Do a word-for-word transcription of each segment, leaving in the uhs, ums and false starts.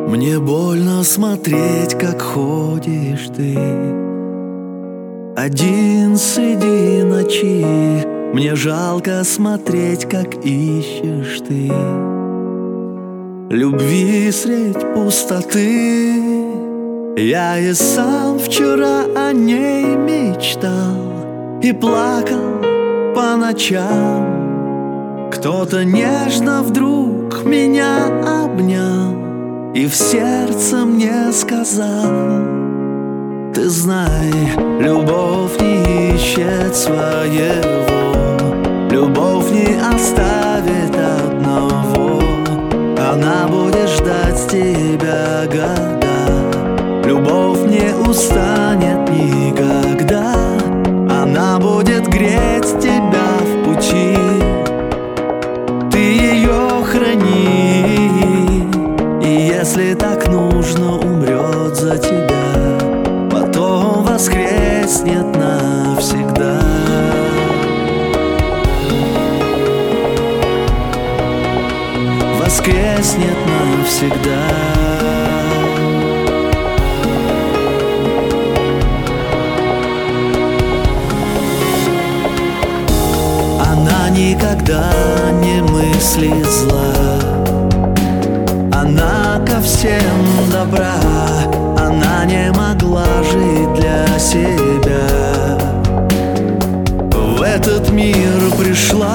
Мне больно смотреть, как ходишь ты один среди ночи. Мне жалко смотреть, как ищешь ты любви средь пустоты. Я и сам вчера о ней мечтал и плакал по ночам. Кто-то нежно вдруг меня обнял и в сердце мне сказал: ты знай, любовь не ищет своего, любовь не оставит одного. Она будет ждать тебя года, любовь не устанет никогда. Она будет греть тебя в пути, ты ее храни. И если так нужно, умрет за тебя, потом воскреснет навсегда. Воскреснет навсегда. Она никогда не мыслит зла, она ко всем добра. Она не могла жить для себя, в этот мир пришла.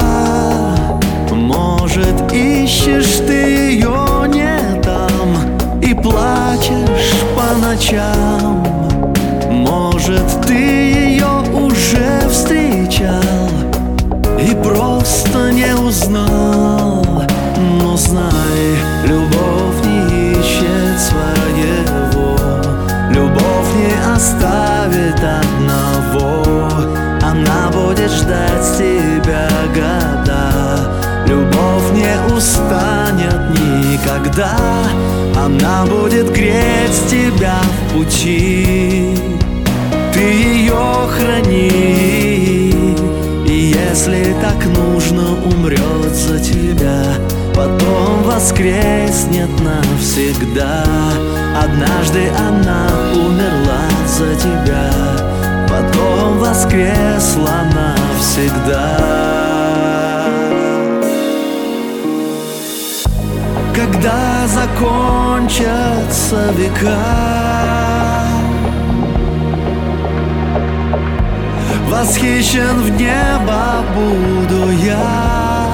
Может, ищешь ты ее не там и плачешь по ночам. Может, ты ее уже встречал и просто не узнал. Но знай, любовь не ищет своего, любовь не оставит одного. Она будет ждать тебя года, любовь не устанет никогда. Она будет греть тебя в пути, ты ее храни. И если так нужно, умрет за тебя, потом воскреснет навсегда. Однажды она умерла за тебя, потом воскресла навсегда. Когда закончатся века, восхищен в небо буду я.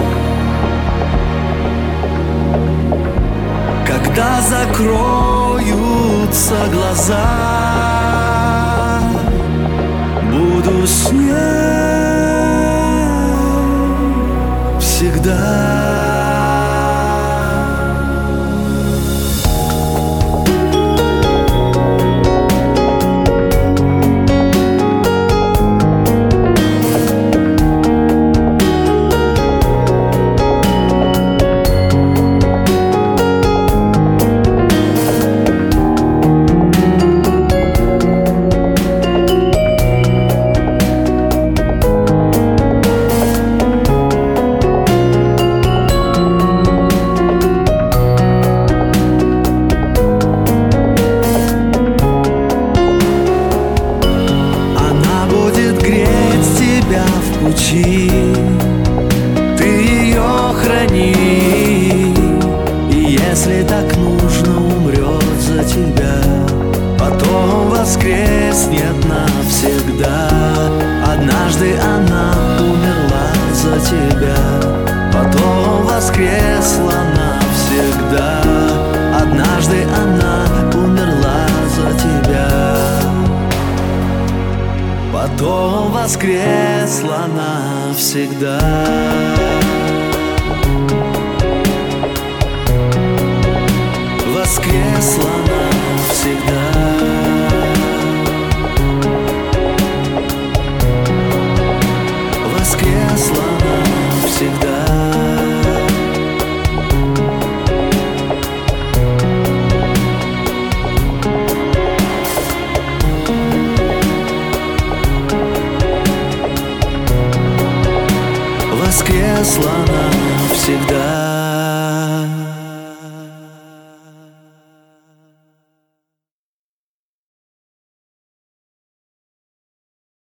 Когда закроются глаза, буду с ней всегда. Ты ее храни. И если так нужно, умрет за тебя, потом воскреснет навсегда. Однажды она умерла за тебя, потом воскресла навсегда. Однажды она умерла за тебя, потом воскресла навсегда. Воскресла навсегда. Воскресла навсегда. Воскресла навсегда.